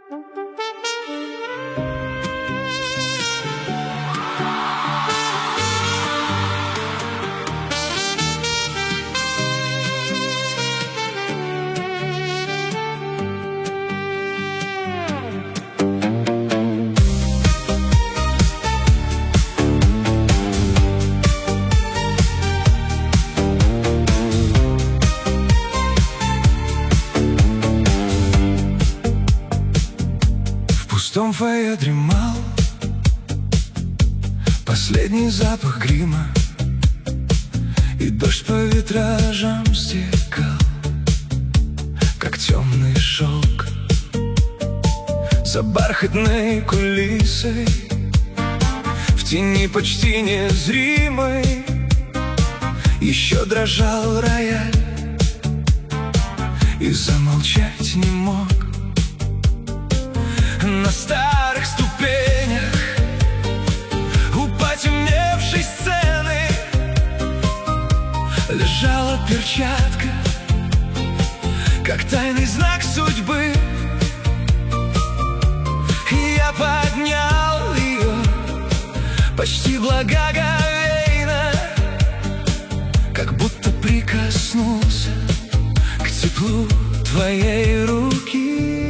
В том фойе дремал последний запах грима, и дождь по витражам стекал, как темный шелк. За бархатной кулисой, в тени почти незримой, еще дрожал рояль, и замолчать не мог. На старых ступенях у потемневшей сцены лежала перчатка, как тайный знак судьбы. И я поднял ее почти благоговейно, как будто прикоснулся к теплу твоей руки.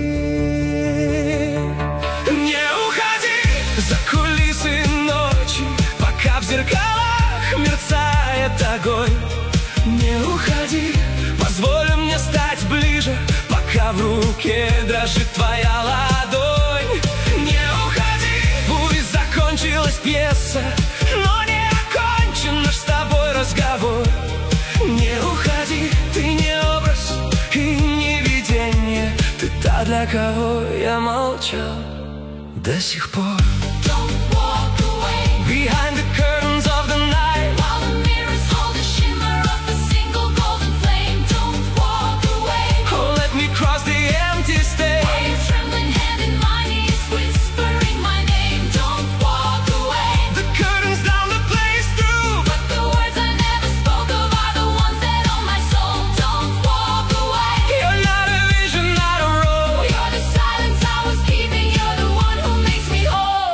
В зеркалах мерцает огонь. Не уходи, позволь мне стать ближе, пока в руке дрожит твоя ладонь. Не уходи, пусть закончилась пьеса, но не окончен наш с тобой разговор. Не уходи, ты не образ и не видение, ты та, для кого я молчал до сих пор. Behind the curtains of the night, while the mirrors hold the shimmer of a single golden flame, don't walk away. Oh, let me cross the empty stage. While your trembling hand in mine is whispering my name, don't walk away. The curtains down, the place through, but the words I never spoke of are the ones that own my soul. Don't walk away. You're not a vision, not a role. You're the silence I was keeping. You're the one who makes me whole.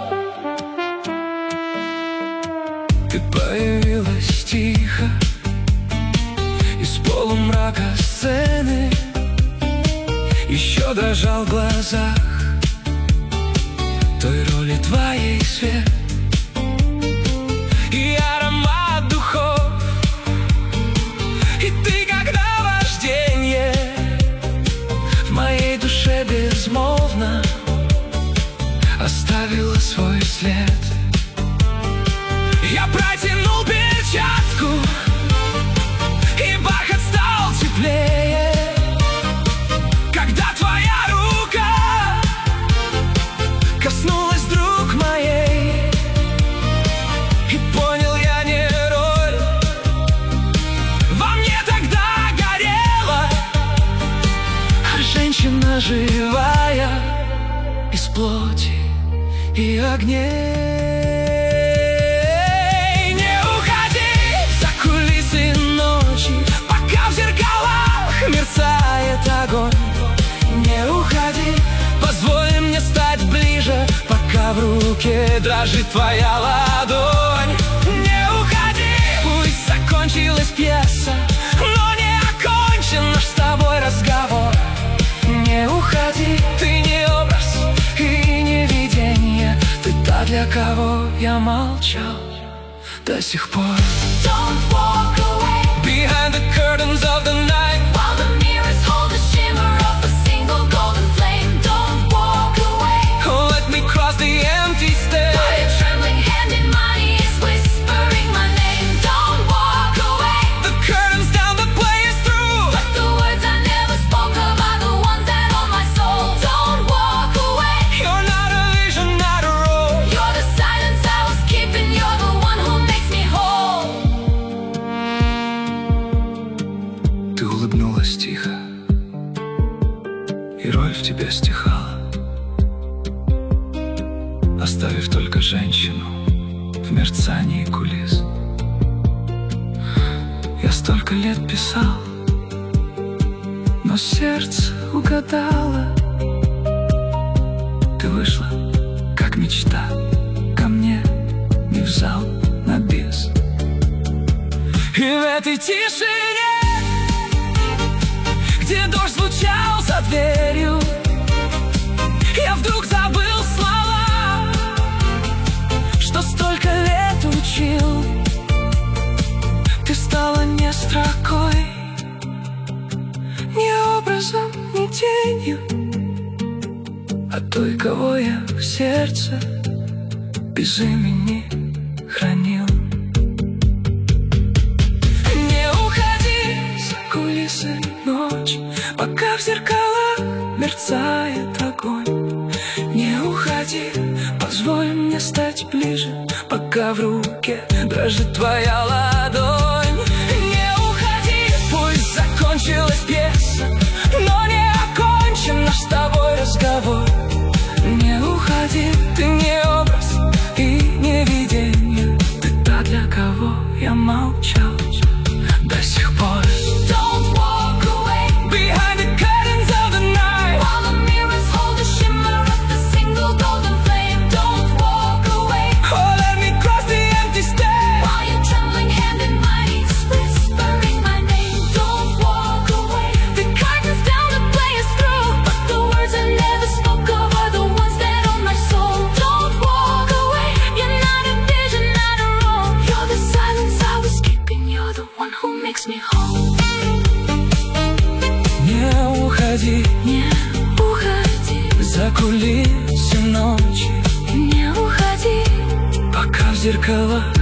Ты появилась тихо из полумрака сцены, еще дрожал в глазах той роли твоей свет и аромат духов. И ты, как наваждение, в моей душе безмолвно оставила свой след. Я протянул перчатку, и бархат стал теплее, когда твоя рука коснулась вдруг моей. И понял я не роль во мне тогда горела, а женщина живая из плоти и огней. Мерцает огонь. Не уходи, позволь мне стать ближе, пока в руке дрожит твоя ладонь. Не уходи, пусть закончилась пьеса, но не окончен наш с тобой разговор. Не уходи, ты не образ и не видение, ты та, для кого я молчал до сих пор. Don't walk away. Behind the curtains of the night, while the mirrors hold the shimmer of a single golden flame, don't walk away. Oh, let me cross the empty stage. While your trembling hand in mine is whispering my name, don't walk away. The curtains down, the play is through, but the words I never spoke of are the ones that own my soul. Don't walk away. You're not a vision, not a role. You're the silence I was keeping. You're the one who makes me whole. Ты улыбнулась тихо, и роль в тебе стихала, оставив только женщину в мерцании кулис. Я столько лет писал, но сердце угадало, вышла, как мечта, ко мне не в зал на бис. И в этой тишине, где дождь звучал за дверью, я вдруг забыл слова, что столько лет учил. Ты стала не строкой, не образом, не тенью, а той, кого я в сердце без имени хранил. Не уходи за кулисы ночь, пока в зеркалах мерцает огонь. Не уходи, позволь мне стать ближе, пока в руке дрожит твоя ладонь. Не уходи, пусть закончилась пьеса, но не окончен наш с тобой разговор. Не уходи, ты не образ и не видение, ты та, для кого я молчал до сих пор. Don't walk away Behind the curtains of the night, while the mirrors hold the shimmer of the single golden flame. Don't walk away oh, let me cross the empty stage. while your trembling hand in mine is whispering my name. Don't walk away. The curtains down to play us through, but the words I never spoke of are the ones that own my soul. Don't walk away. You're not a vision, not a role. You're the silence I was keeping. You're the one who makes me whole. Не уходи, Не уходи, за кулисы ночи, не уходи, пока в зеркалах